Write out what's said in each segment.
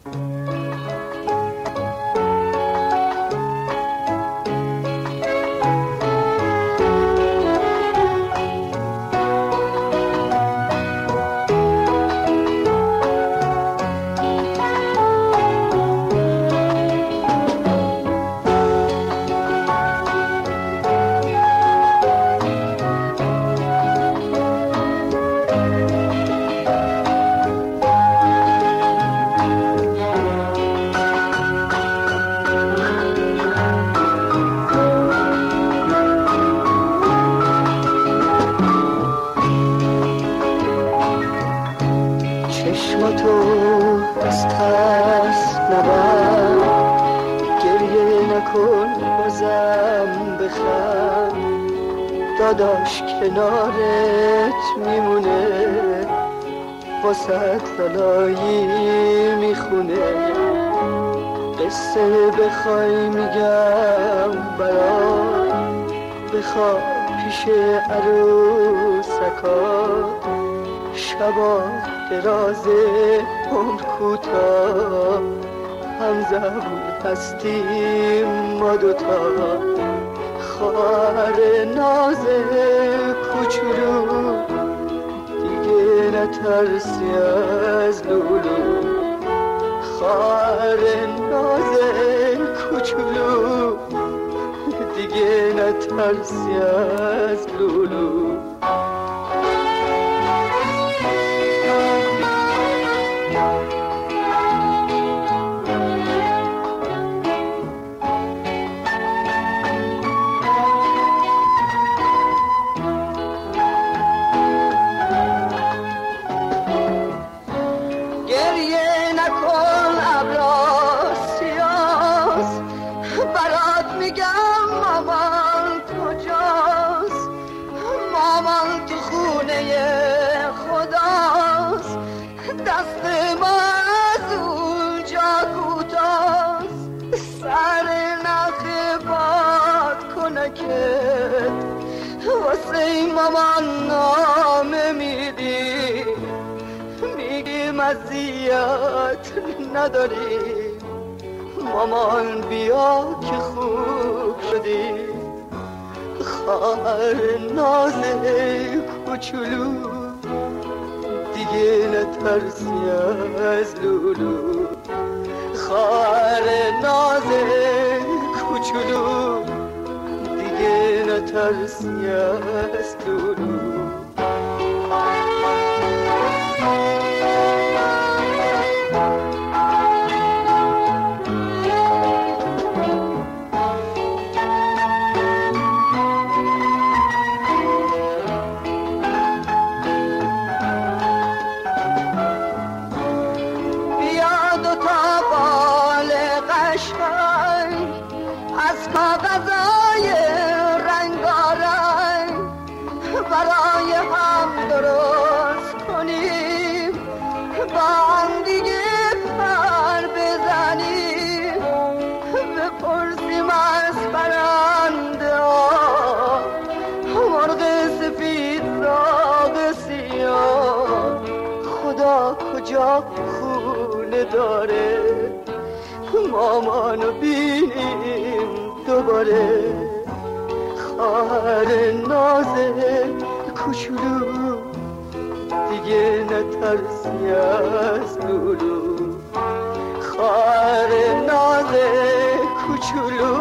چشماتو از ترس نبند، گریه نکن بازم بخند، داداش کنارت میمونه، واسه لالایی میخونه. قصه بخوای میگم برات، بخواب پیش عروسکات، شبا درازه عمر کوتاه، هم زبون هستیم ما دوتا. خواهر ناز کوچولو، دیگه نترسی از لولو. خواهر ناز کوچولو، دیگه نترسی از لولو. خداست، دست ما از اونجا کوتاست. سر نخ باد کنکت، واسه مامان نامه میدی، میگیم اذیت نداری، مامان بیا که خوب شدی. خواهر ناز کوچولو، دیگه نترسی از لولو. خواهر ناز کوچولو، دیگه نترسی از لولو. از کاغذای رنگارنگ برای هم درست کنیم، با هم دیگه پر بزنیم، بپرسیم از پرنده ها، مرغ سفید زاغ سیاه، خدا کجا خونه داره، مامانو بینیم دوباره. خواهر ناز کوچولو، دیگه نترسی از لولو. خواهر ناز کوچولو،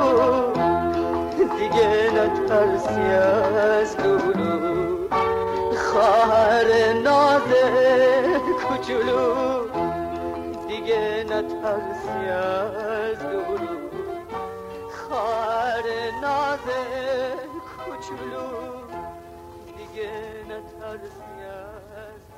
دیگه نترسی از لولو. خواهر ناز کوچولو، دیگه نترسی از لولو. خواهر ناز کوچولو، دیگه نترسی از